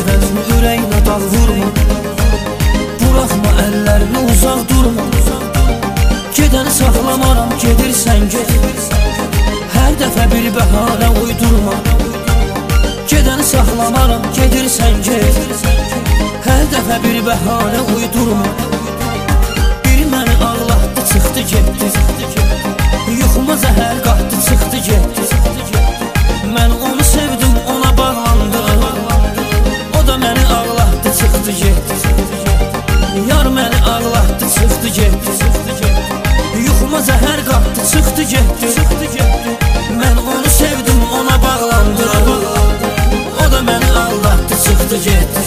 sevənin ürəyinə dağ vurma. Buraxma əllərini, uzaq durma. Gedəni saxlamaram, gedirsən get. Hər dəfə bir bəhanə uydurma. Gedəni saxlamaram, gedirsən get. Hər dəfə bir bəhanə uydurma. Biri məni ağlatdı, çıxdı getdi. Yuxuma zəhər qatdı, çıxdı getdi. Mən onu sevdim, ona bağlandım. O da məni ağlatdı, çıxdı getdi. Yar məni ağlatdı, çıxdı getdi. Yuxuma zəhər qatdı, çıxdı getdi. Mən onu sevdim, ona bağlandım. O da məni ağlatdı, çıxdı getdi.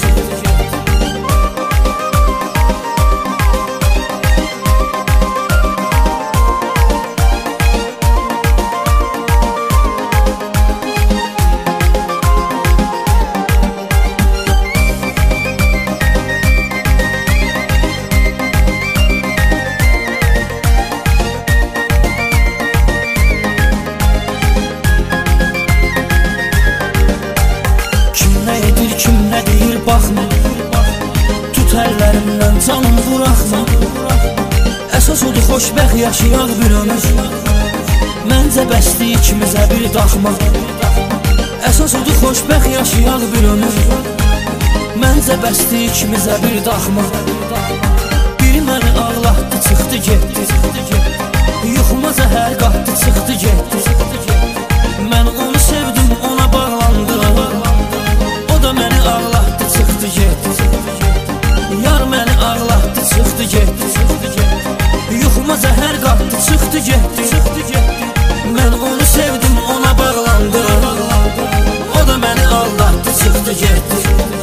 Kim nə deyir baxma. Tut əllərimdən canım buraxma. Əsas odur xoşbəxt yaşayaq bir ömür. Məncə bəsdir ikimizə bir daxma. Əsas odur xoşbəxt yaşayaq bir ömür. Məncə bəsdir ikimizə bir daxma. Biri məni ağlatdı, çıxdı getdi. Yuxuma zəhər qatdı, çıxdı getdi. Mən onu sevdim, ona bağlandım. O da məni ağlatdı, çıxdı getdi. Yar məni ağlatdı, çıxdı getdi. Yuxuma zəhər qatdı, çıxdı getdi. Mən onu sevdim, ona bağlandım. O da məni ağlatdı, çıxdı getdi.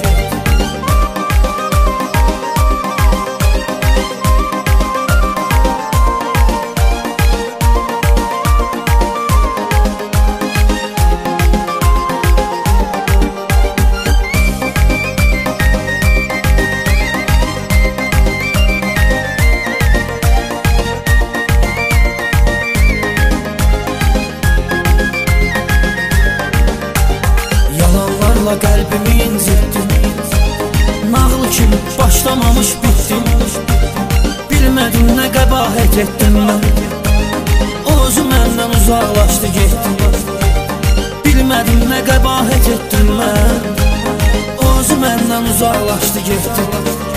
Qəlbimi incitdim. Nağıl kimi başlamamış bitdim. Bilmədim nə qəbahət etdim mən. O özü məndən uzaqlaşdı getdi. Bilmədim nə qəbahət etdim mən. O özü məndən uzaqlaşdı getdi.